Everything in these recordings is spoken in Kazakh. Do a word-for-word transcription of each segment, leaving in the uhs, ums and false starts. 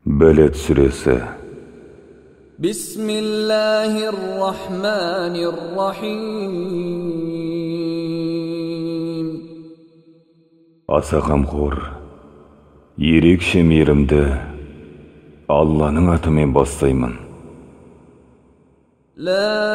Beled suresi. Bismillahirrahmanirrahim. Аса қамқор, ерекше мейірімді Алланың атымен бастаймын. La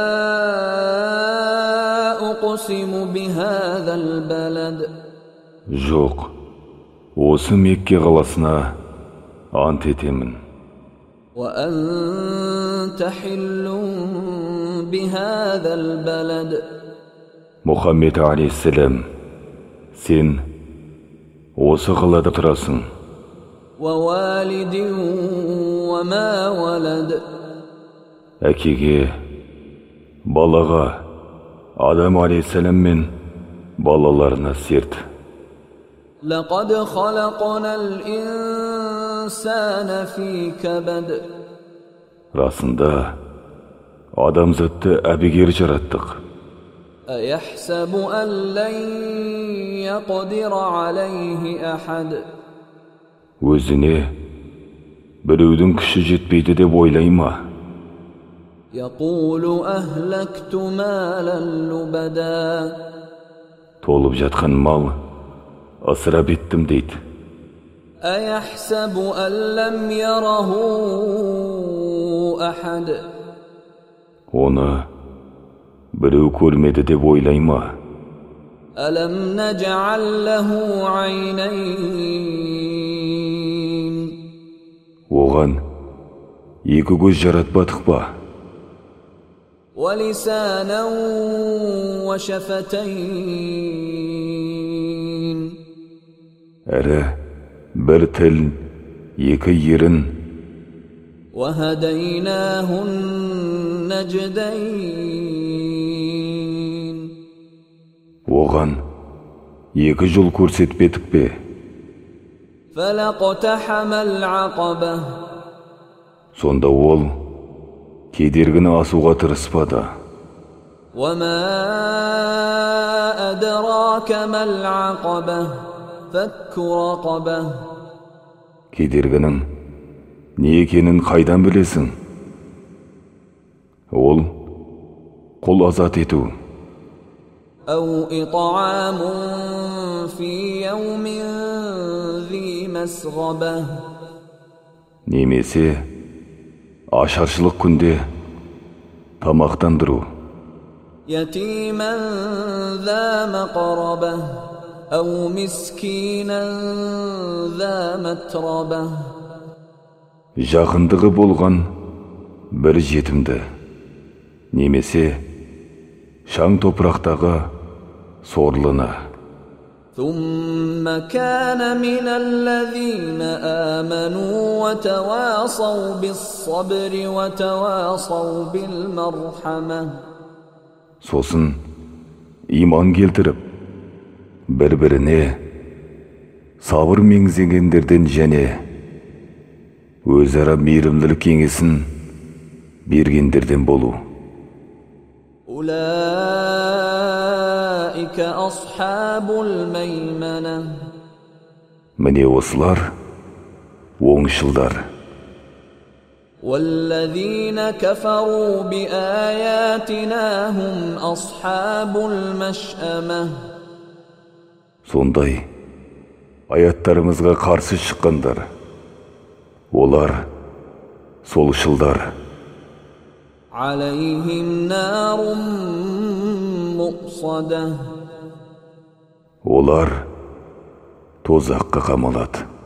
uqsimu bihadhal balad. Жоқ, осы Мекке қаласына ант етемін. Wa anta hillun bihadhal balad. Мұхаммед алейхиссалам, сен осы қалада тұрасың. Wa walidin wa ma walad. Әкеге, балаға, Адам алейхиссалам мен балаларына серт. لقد خلقنا الإنسان في كبد. Расында, адамзатты әбігер жараттық. أيحسب أن لن يقدر عليه أحد. Өзіне біреудің күші жетпейді деп ойлай ма? يقول أهلكت مالا لبدا. Толып жатқан мал асырап еттім дейді. أيحسب أن لم يره أحد. Оны біреу көрмеді деп ойлай ма? ألم نجعل له عينين. Оған екі көз жаратпадық па? ولسانا وشفتين. Әрі бір тіл, екі ерін. وهديناه النجدين. Оған екі жол көрсетпедік пе? فلاقتحم العقبة. Сонда ол кедергіні асуға тырыспады. وما أدراك ما العقبة. فك رقبة. Кедергінің не екенін қайдан білесің? Ол құл азат ету. أو إطعام في يوم ذي مسغبة. Немесе ашаршылық күнде тамақтандыру. يتيما ذا مقربة. أو مسكينا ذا متربة. Жақындығы болған бір жетімді. Немесе шаң топырақтағы сорлыны. ثم كان من الذين آمنوا وتواصوا بالصبر وتواصوا بالمرحمة. Сосын иман келтіріп, бір-біріне сабыр меңзегендерден және өзара мейірімділік кеңесін бергендерден болу. أولئك أصحاب الميمنة. Міне осылар оңшылдар. والذين كفروا بآياتنا هم أصحاب المشأمة. Сондай аяттарымызға қарсы шыққандар. Олар солшылдар. عليهم نار مؤصدة. Олар тозаққа қамалады.